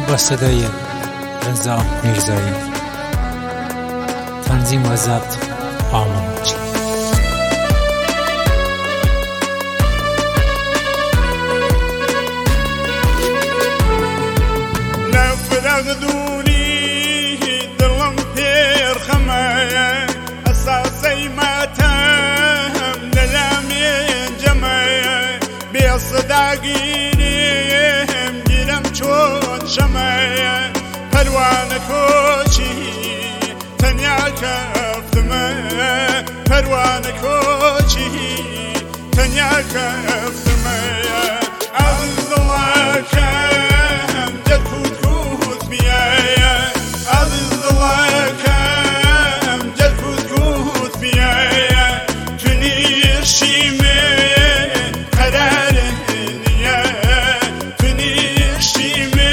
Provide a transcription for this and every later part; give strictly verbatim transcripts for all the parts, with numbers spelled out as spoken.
با صدای رضا میرزایی. تنظیم و ضبط آموزش. لفرغدوني دلم بير خمايا أساسي ما تهم للامين جمايا بيصداقينيهم جلم شون شمايا پروانه کوچی تنیا کفتمه پروانه کوچی تنیا کفتمه عزیز الله کم جد کود کود بیایه عزیز الله کم جد کود کود بیایه تنیر شیمه قرار نیه تنیر شیمه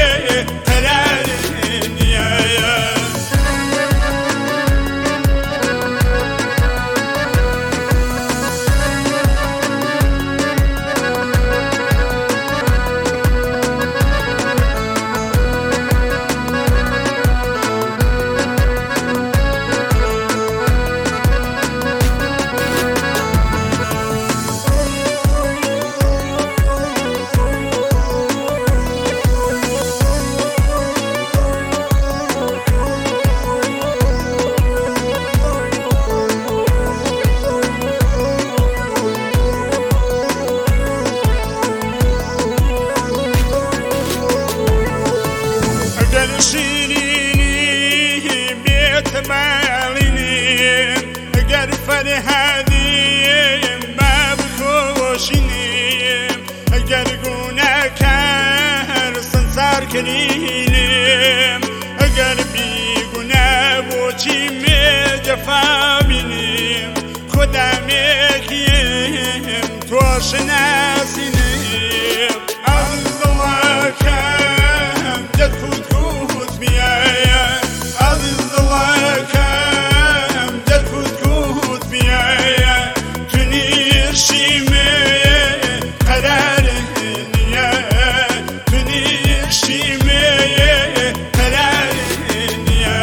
شيريني بيت ماليني قد فرهادي باب كوشيني قد قونا كار سنسار كريني قلبي قونا بوشي مجفا بيني خدا مكيم توش ناسيني عز الله كام جد خود خود بیایه عزیز الله کم جد خود خود بیایه تنیر شیمه قرار نیه تنیر شیمه قرار نیه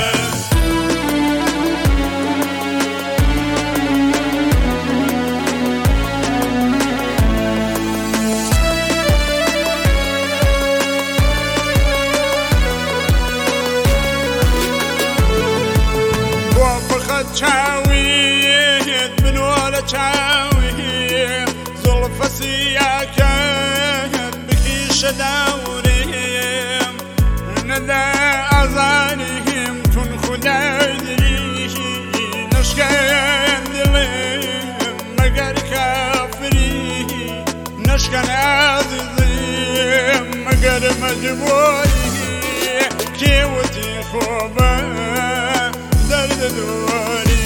چاوید من ولا چاوید زلف سیاکت بکیش دوریم ندا ازانیم تون خدای دلی نشکن دلیم مگر کافری نشکن عزیزیم مگر مجبوری کیوتی خوبه درد دوری